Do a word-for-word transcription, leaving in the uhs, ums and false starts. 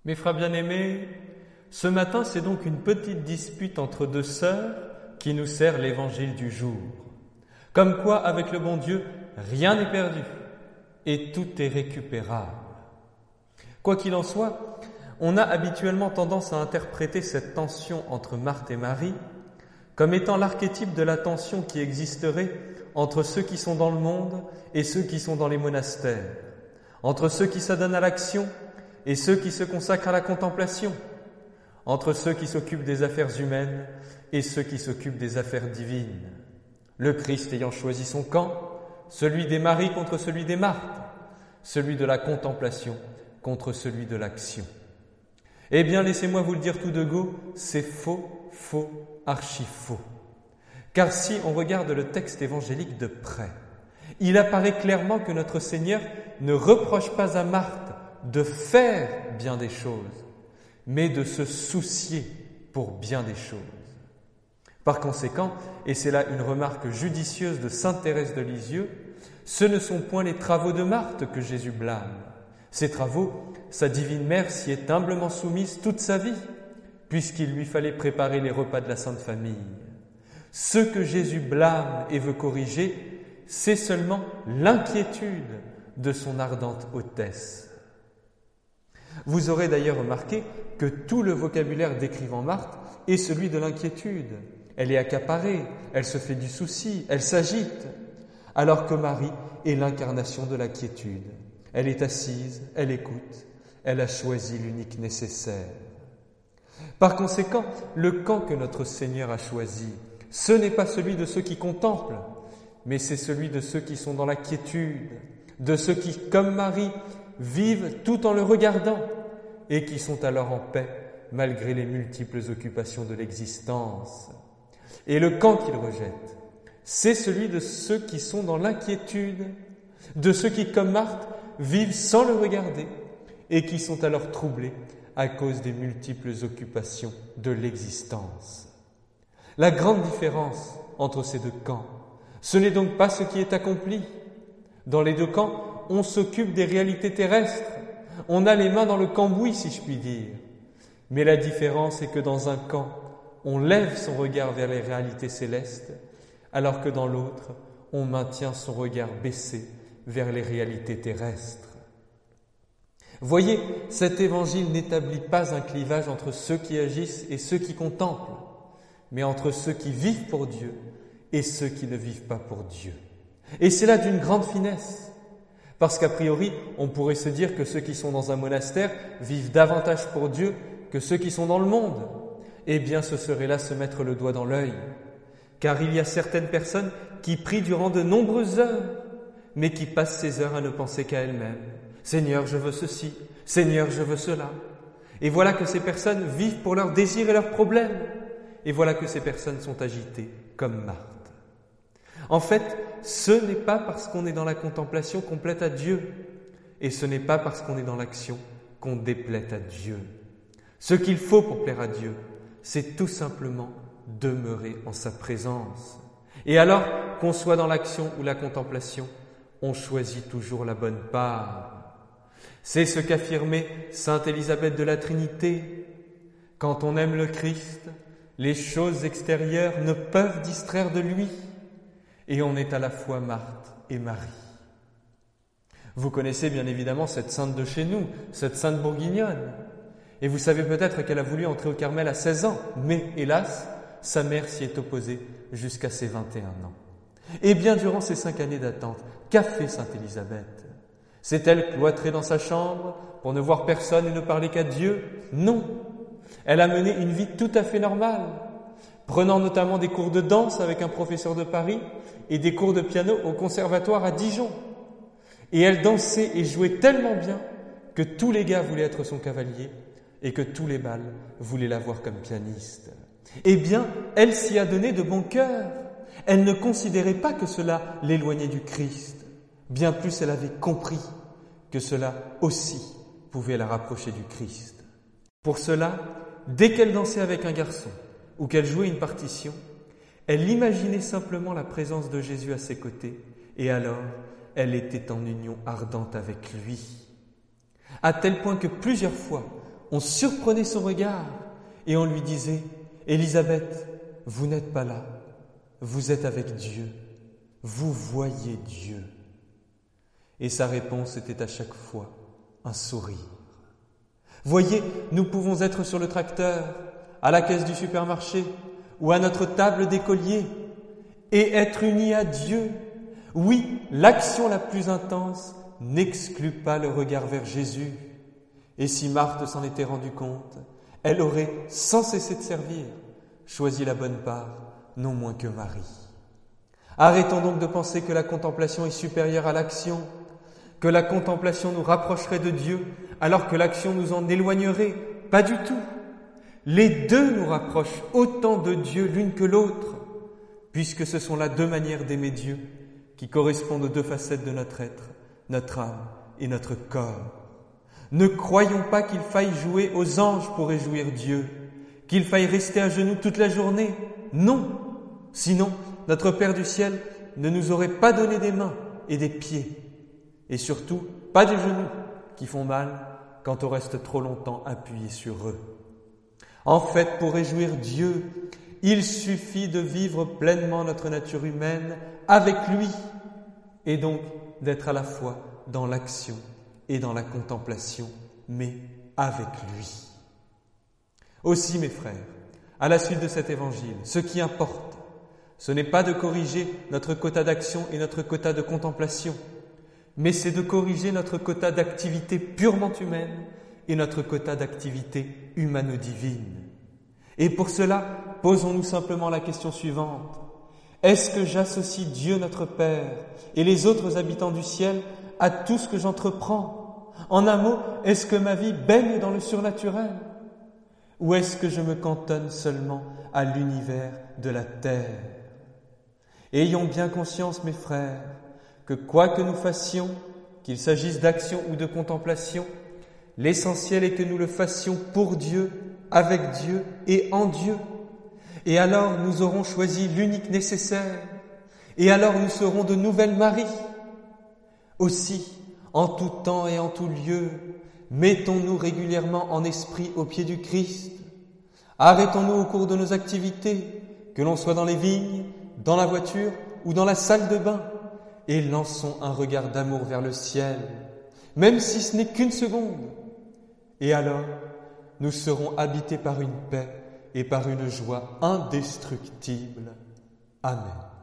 Mes frères bien-aimés, ce matin, c'est donc une petite dispute entre deux sœurs qui nous sert l'évangile du jour. Comme quoi, avec le bon Dieu, rien n'est perdu et tout est récupérable. Quoi qu'il en soit, on a habituellement tendance à interpréter cette tension entre Marthe et Marie comme étant l'archétype de la tension qui existerait entre ceux qui sont dans le monde et ceux qui sont dans les monastères, entre ceux qui s'adonnent à l'action et ceux qui se consacrent à la contemplation, entre ceux qui s'occupent des affaires humaines et ceux qui s'occupent des affaires divines. Le Christ ayant choisi son camp, celui des Maries contre celui des Marthes, celui de la contemplation contre celui de l'action. Eh bien, laissez-moi vous le dire tout de go, c'est faux, faux, archi faux. Car si on regarde le texte évangélique de près, il apparaît clairement que notre Seigneur ne reproche pas à Marthe de faire bien des choses, mais de se soucier pour bien des choses. Par conséquent, et c'est là une remarque judicieuse de sainte Thérèse de Lisieux, ce ne sont point les travaux de Marthe que Jésus blâme. Ces travaux, sa divine mère s'y est humblement soumise toute sa vie, puisqu'il lui fallait préparer les repas de la Sainte Famille. Ce que Jésus blâme et veut corriger, c'est seulement l'inquiétude de son ardente hôtesse. Vous aurez d'ailleurs remarqué que tout le vocabulaire décrivant Marthe est celui de l'inquiétude. Elle est accaparée, elle se fait du souci, elle s'agite, alors que Marie est l'incarnation de la quiétude. Elle est assise, elle écoute, elle a choisi l'unique nécessaire. Par conséquent, le camp que notre Seigneur a choisi, ce n'est pas celui de ceux qui contemplent, mais c'est celui de ceux qui sont dans la quiétude, de ceux qui, comme Marie, vivent tout en le regardant et qui sont alors en paix malgré les multiples occupations de l'existence. Et le camp qu'il rejette, c'est celui de ceux qui sont dans l'inquiétude, de ceux qui, comme Marthe, vivent sans le regarder et qui sont alors troublés à cause des multiples occupations de l'existence. La grande différence entre ces deux camps, ce n'est donc pas ce qui est accompli. Dans les deux camps, on s'occupe des réalités terrestres, on a les mains dans le cambouis, si je puis dire. Mais la différence est que dans un camp, on lève son regard vers les réalités célestes, alors que dans l'autre, on maintient son regard baissé vers les réalités terrestres. Voyez, cet évangile n'établit pas un clivage entre ceux qui agissent et ceux qui contemplent, mais entre ceux qui vivent pour Dieu et ceux qui ne vivent pas pour Dieu. Et c'est là d'une grande finesse, parce qu'a priori, on pourrait se dire que ceux qui sont dans un monastère vivent davantage pour Dieu que ceux qui sont dans le monde. Eh bien, ce serait là se mettre le doigt dans l'œil, car il y a certaines personnes qui prient durant de nombreuses heures, mais qui passent ces heures à ne penser qu'à elles-mêmes. Seigneur, je veux ceci. Seigneur, je veux cela. Et voilà que ces personnes vivent pour leurs désirs et leurs problèmes. Et voilà que ces personnes sont agitées comme Marthe. En fait, ce n'est pas parce qu'on est dans la contemplation qu'on plaît à Dieu, et ce n'est pas parce qu'on est dans l'action qu'on déplaît à Dieu. Ce qu'il faut pour plaire à Dieu, c'est tout simplement demeurer en sa présence. Et alors, qu'on soit dans l'action ou la contemplation, on choisit toujours la bonne part. C'est ce qu'affirmait sainte Élisabeth de la Trinité. Quand on aime le Christ, les choses extérieures ne peuvent distraire de lui, et on est à la fois Marthe et Marie. Vous connaissez bien évidemment cette sainte de chez nous, cette sainte bourguignonne, et vous savez peut-être qu'elle a voulu entrer au Carmel à seize ans, mais hélas, sa mère s'y est opposée jusqu'à ses vingt et un ans. Et bien durant ces cinq années d'attente, qu'a fait sainte Élisabeth? S'est-elle cloîtrée dans sa chambre pour ne voir personne et ne parler qu'à Dieu? Non. Elle a mené une vie tout à fait normale, prenant notamment des cours de danse avec un professeur de Paris et des cours de piano au conservatoire à Dijon. Et elle dansait et jouait tellement bien que tous les gars voulaient être son cavalier et que tous les bals voulaient la voir comme pianiste. Eh bien, elle s'y a donné de bon cœur. Elle ne considérait pas que cela l'éloignait du Christ. Bien plus, elle avait compris que cela aussi pouvait la rapprocher du Christ. Pour cela, dès qu'elle dansait avec un garçon ou qu'elle jouait une partition, elle imaginait simplement la présence de Jésus à ses côtés et alors elle était en union ardente avec lui. À tel point que plusieurs fois, on surprenait son regard et on lui disait « Élisabeth, vous n'êtes pas là, vous êtes avec Dieu, vous voyez Dieu. » Et sa réponse était à chaque fois un sourire. Voyez, nous pouvons être sur le tracteur, à la caisse du supermarché ou à notre table d'écolier et être unis à Dieu. Oui, l'action la plus intense n'exclut pas le regard vers Jésus. Et si Marthe s'en était rendue compte, elle aurait, sans cesser de servir, choisi la bonne part, non moins que Marie. Arrêtons donc de penser que la contemplation est supérieure à l'action, que la contemplation nous rapprocherait de Dieu, alors que l'action nous en éloignerait. Pas du tout. Les deux nous rapprochent autant de Dieu l'une que l'autre, puisque ce sont là deux manières d'aimer Dieu qui correspondent aux deux facettes de notre être, notre âme et notre corps. Ne croyons pas qu'il faille jouer aux anges pour réjouir Dieu, qu'il faille rester à genoux toute la journée. Non, sinon notre Père du ciel ne nous aurait pas donné des mains et des pieds, et surtout pas des genoux qui font mal quand on reste trop longtemps appuyé sur eux. En fait, pour réjouir Dieu, il suffit de vivre pleinement notre nature humaine avec lui, et donc d'être à la fois dans l'action et dans la contemplation, mais avec lui. Aussi, mes frères, à la suite de cet évangile, ce qui importe, ce n'est pas de corriger notre quota d'action et notre quota de contemplation, mais c'est de corriger notre quota d'activité purement humaine et notre quota d'activité humano-divine. Et pour cela, posons-nous simplement la question suivante. Est-ce que j'associe Dieu notre Père et les autres habitants du ciel à tout ce que j'entreprends? En un mot, est-ce que ma vie baigne dans le surnaturel? Ou est-ce que je me cantonne seulement à l'univers de la terre? Ayons bien conscience, mes frères, que quoi que nous fassions, qu'il s'agisse d'action ou de contemplation, l'essentiel est que nous le fassions pour Dieu, avec Dieu et en Dieu. Et alors nous aurons choisi l'unique nécessaire, et alors nous serons de nouvelles Maries. Aussi, en tout temps et en tout lieu, mettons-nous régulièrement en esprit au pied du Christ. Arrêtons-nous au cours de nos activités, que l'on soit dans les vignes, dans la voiture ou dans la salle de bain, et lançons un regard d'amour vers le ciel, même si ce n'est qu'une seconde. Et alors, nous serons habités par une paix et par une joie indestructible. Amen.